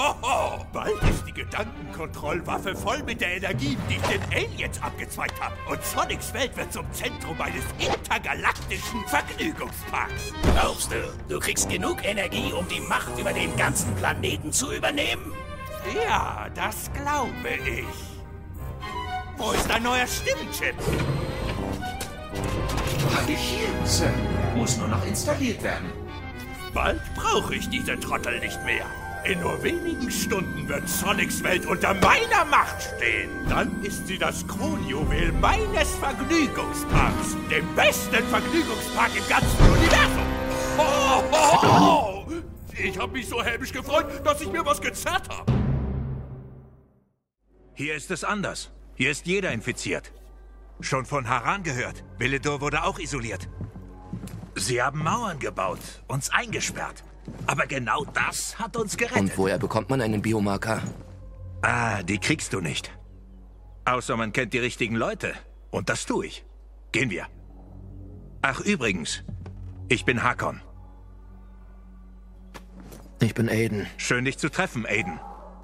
Hohoho! Bald ist die Gedankenkontrollwaffe voll mit der Energie, die ich den Aliens abgezweigt habe. Und Sonics Welt wird zum Zentrum eines intergalaktischen Vergnügungsparks. Glaubst du, du kriegst genug Energie, um die Macht über den ganzen Planeten zu übernehmen? Ja, das glaube ich. Wo ist dein neuer Stimmenchip? Hier, Sir. Muss nur noch installiert werden. Bald brauche ich diese Trottel nicht mehr. In nur wenigen Stunden wird Sonics Welt unter meiner Macht stehen. Dann ist sie das Kronjuwel meines Vergnügungsparks. Dem besten Vergnügungspark im ganzen Universum. Oh, oh, oh. Ich habe mich so hämisch gefreut, dass ich mir was gezerrt habe. Hier ist es anders. Hier ist jeder infiziert. Schon von Haran gehört. Beledor wurde auch isoliert. Sie haben Mauern gebaut, uns eingesperrt. Aber genau das hat uns gerettet. Und woher bekommt man einen Biomarker? Ah, die kriegst du nicht. Außer man kennt die richtigen Leute. Und das tue ich. Gehen wir. Ach, übrigens. Ich bin Hakon. Ich bin Aiden. Schön, dich zu treffen, Aiden.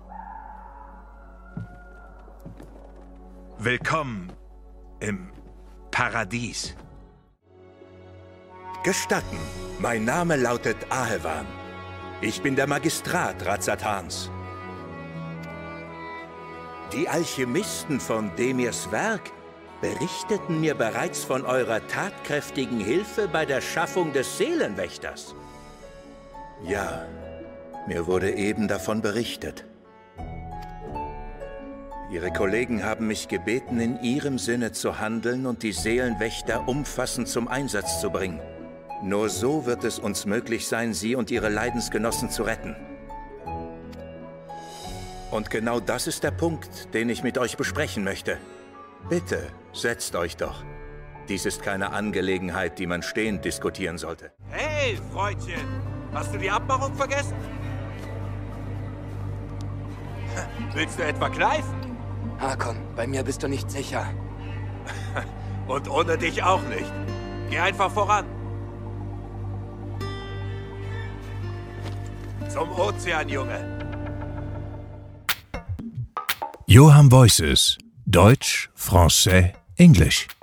Willkommen im Paradies. Gestatten, mein Name lautet Ahewan. Ich bin der Magistrat Razatans. Die Alchemisten von Demirs Werk berichteten mir bereits von eurer tatkräftigen Hilfe bei der Schaffung des Seelenwächters. Ja, mir wurde eben davon berichtet. Ihre Kollegen haben mich gebeten, in ihrem Sinne zu handeln und die Seelenwächter umfassend zum Einsatz zu bringen. Nur so wird es uns möglich sein, sie und ihre Leidensgenossen zu retten. Und genau das ist der Punkt, den ich mit euch besprechen möchte. Bitte, setzt euch doch. Dies ist keine Angelegenheit, die man stehend diskutieren sollte. Hey, Freundchen. Hast du die Abmachung vergessen? Willst du etwa kneifen? Hakon, bei mir bist du nicht sicher. Und ohne dich auch nicht. Geh einfach voran. Zum Ozean, Junge. Yoham Voices. Deutsch, Français, Englisch.